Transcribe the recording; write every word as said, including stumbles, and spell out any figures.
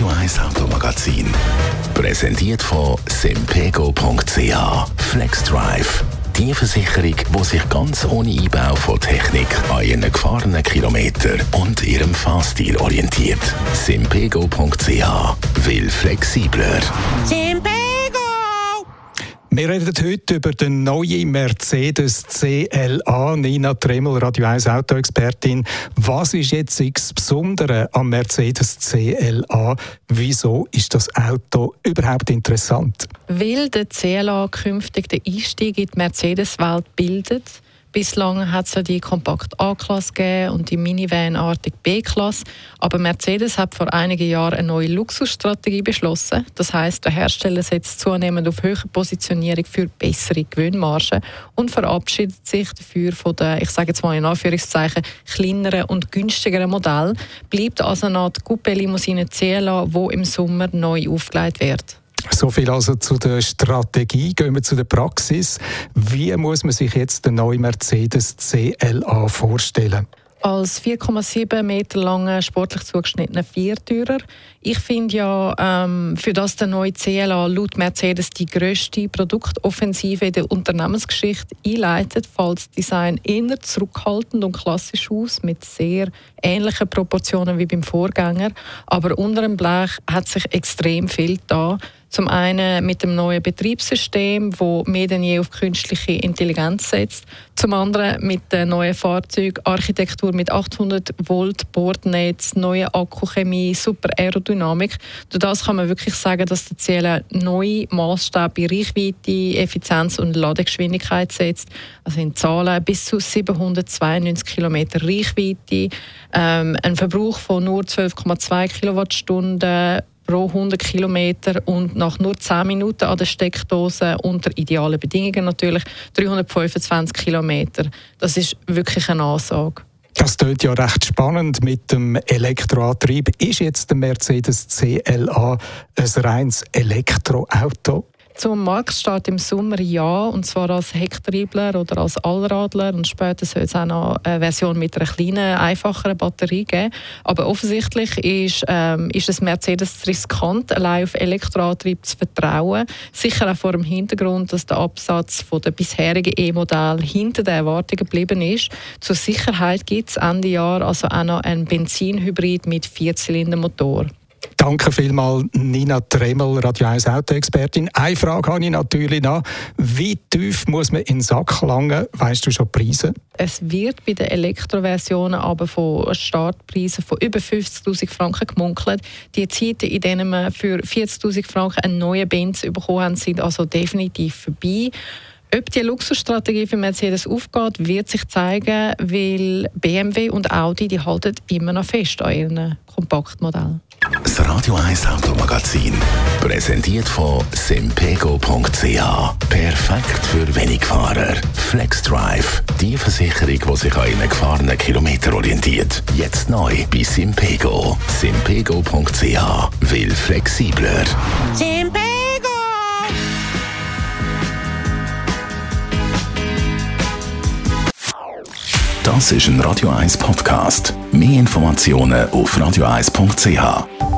Radio eins Automagazin. Präsentiert von simpego punkt c h. FlexDrive. Die Versicherung, die sich ganz ohne Einbau von Technik an ihren gefahrenen Kilometern und ihrem Fahrstil orientiert. simpego punkt c h. Will flexibler. Simpego! Wir reden heute über den neuen Mercedes C L A. Nina Tremmel, Radio eins Autoexpertin. Was ist jetzt das Besondere am Mercedes C L A? Wieso ist das Auto überhaupt interessant? Weil der C L A künftig den Einstieg in die Mercedes-Welt bildet. Bislang hat es ja die Kompakt A-Klasse gegeben und die Minivan-artige B-Klasse. Aber Mercedes hat vor einigen Jahren eine neue Luxusstrategie beschlossen. Das heisst, der Hersteller setzt zunehmend auf höhere Positionierung für bessere Gewinnmargen und verabschiedet sich dafür von den, ich sage jetzt mal in Anführungszeichen, kleineren und günstigeren Modellen. Bleibt also noch die Coupé-Limousine C L A, die im Sommer neu aufgelegt wird. So viel also zu der Strategie. Gehen wir zu der Praxis. Wie muss man sich jetzt den neuen Mercedes C L A vorstellen? Als vier Komma sieben Meter langer, sportlich zugeschnittener Viertürer. Ich finde ja, ähm, für das der neue C L A laut Mercedes die grösste Produktoffensive in der Unternehmensgeschichte einleitet, fällt das Design eher zurückhaltend und klassisch aus, mit sehr ähnlichen Proportionen wie beim Vorgänger. Aber unter dem Blech hat sich extrem viel da. Zum einen mit dem neuen Betriebssystem, das mehr denn je auf künstliche Intelligenz setzt. Zum anderen mit der neuen Fahrzeugarchitektur mit achthundert Volt Bordnetz, neue Akkuchemie, super Aerodynamik. Durch das kann man wirklich sagen, dass der C L A neue Maßstäbe bei Reichweite, Effizienz und Ladegeschwindigkeit setzt. Also in Zahlen bis zu siebenhundertzweiundneunzig Kilometer Reichweite, ähm, ein Verbrauch von nur zwölf Komma zwei Kilowattstunden pro hundert Kilometer und nach nur zehn Minuten an der Steckdose unter idealen Bedingungen natürlich dreihundertfünfundzwanzig Kilometer. Das ist wirklich eine Ansage. Das klingt ja recht spannend mit dem Elektroantrieb. Ist jetzt der Mercedes C L A ein reines Elektroauto? Zum Marktstart im Sommer ja, und zwar als Hecktriebler oder als Allradler, und später soll es auch noch eine Version mit einer kleinen, einfacheren Batterie geben. Aber offensichtlich ist, ähm, ist es Mercedes riskant, allein auf Elektroantrieb zu vertrauen. Sicher auch vor dem Hintergrund, dass der Absatz von der bisherigen E-Modelle hinter den Erwartungen geblieben ist. Zur Sicherheit gibt es Ende Jahr also auch noch einen Benzinhybrid mit Vierzylindermotor. Danke vielmals, Nina Tremmel, Radio eins Autoexpertin. Eine Frage habe ich natürlich noch. Wie tief muss man in den Sack langen? Weißt du schon die Preise? Es wird bei den Elektroversionen aber von Startpreisen von über fünfzigtausend Franken gemunkelt. Die Zeiten, in denen man für vierzigtausend Franken einen neuen Benz bekommen haben, sind also definitiv vorbei. Ob die Luxusstrategie für Mercedes aufgeht, wird sich zeigen, weil B M W und Audi die halten immer noch fest an ihren Kompaktmodellen. Das Radio eins Automagazin, präsentiert von simpego punkt c h. Perfekt für Wenigfahrer. FlexDrive, die Versicherung, die sich an ihren gefahrenen Kilometern orientiert. Jetzt neu bei Simpego. simpego punkt c h. Will flexibler. Simpego! Das ist ein Radio eins Podcast. Mehr Informationen auf radio eins punkt c h.